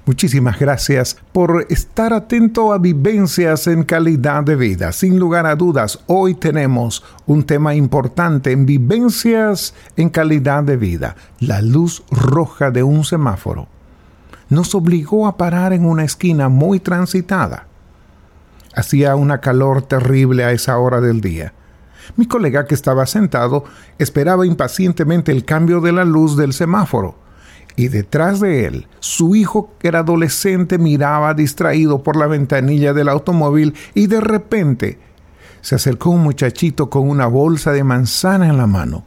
Muchísimas gracias por estar atento a Vivencias en Calidad de Vida. Sin lugar a dudas, hoy tenemos un tema importante en Vivencias en Calidad de Vida. La luz roja de un semáforo nos obligó a parar en una esquina muy transitada. Hacía una calor terrible a esa hora del día. Mi colega que estaba sentado esperaba impacientemente el cambio de la luz del semáforo. Y detrás de él, su hijo, que era adolescente, miraba distraído por la ventanilla del automóvil y de repente se acercó un muchachito con una bolsa de manzana en la mano.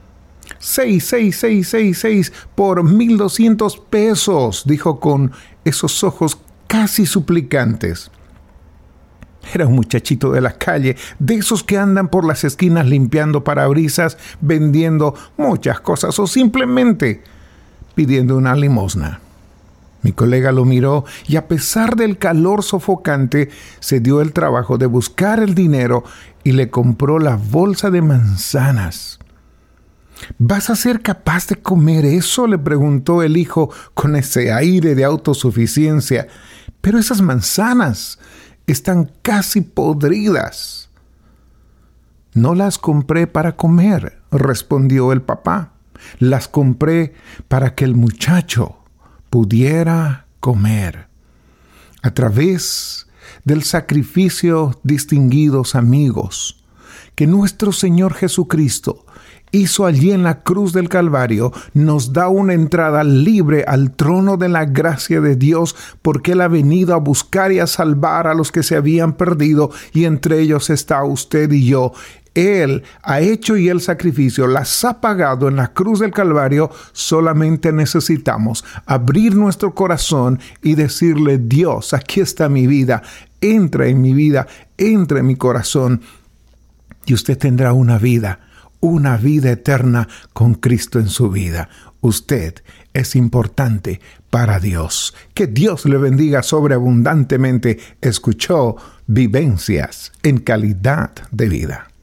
6 por 1,200 pesos, dijo con esos ojos casi suplicantes. Era un muchachito de la calle, de esos que andan por las esquinas limpiando parabrisas, vendiendo muchas cosas o simplemente pidiendo una limosna. Mi colega lo miró y a pesar del calor sofocante, se dio el trabajo de buscar el dinero y le compró la bolsa de manzanas. ¿Vas a ser capaz de comer eso?, le preguntó el hijo con ese aire de autosuficiencia. Pero esas manzanas están casi podridas. No las compré para comer, respondió el papá. Las compré para que el muchacho pudiera comer. A través del sacrificio, distinguidos amigos, que nuestro Señor Jesucristo hizo allí en la cruz del Calvario, nos da una entrada libre al trono de la gracia de Dios, porque Él ha venido a buscar y a salvar a los que se habían perdido, y entre ellos está usted y yo. Él ha hecho y el sacrificio las ha pagado en la cruz del Calvario. Solamente necesitamos abrir nuestro corazón y decirle: Dios, aquí está mi vida, entra en mi vida, entra en mi corazón, y usted tendrá una vida eterna con Cristo en su vida. Usted es importante para Dios. Que Dios le bendiga sobreabundantemente. Escuchó Vivencias en Calidad de Vida.